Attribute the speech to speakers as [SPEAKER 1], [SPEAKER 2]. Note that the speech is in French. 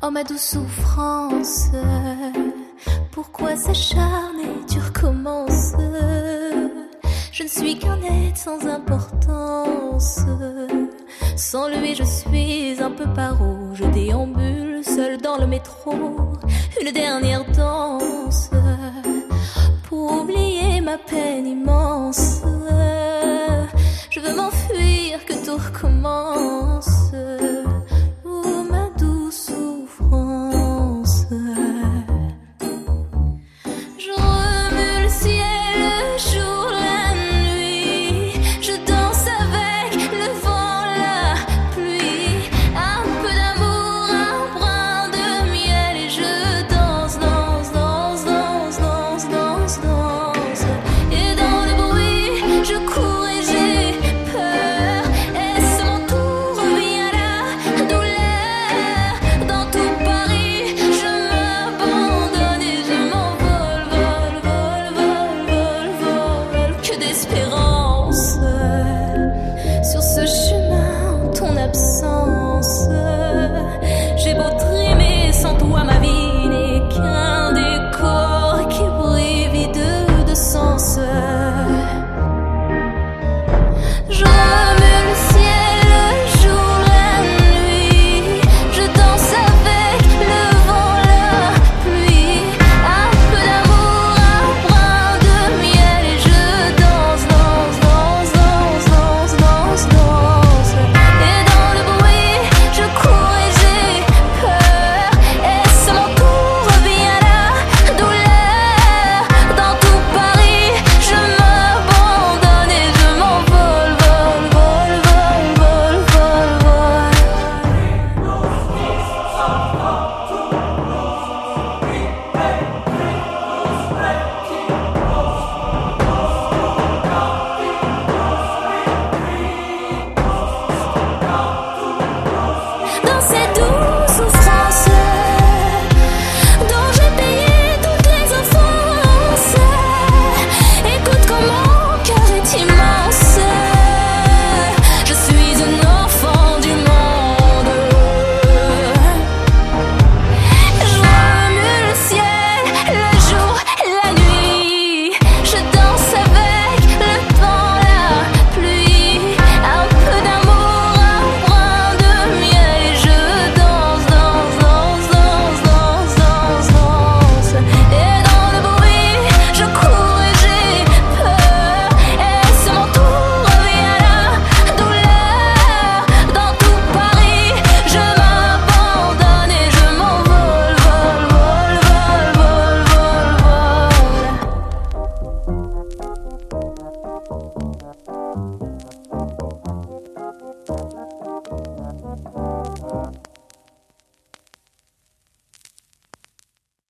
[SPEAKER 1] Oh ma douce souffrance, pourquoi s'acharner, tu recommences? Je ne suis qu'un être sans importance. Sans lui je suis un peu paro. Je déambule seul dans le métro. Une dernière danse pour oublier ma peine immense. Je veux m'enfuir, que tout recommence.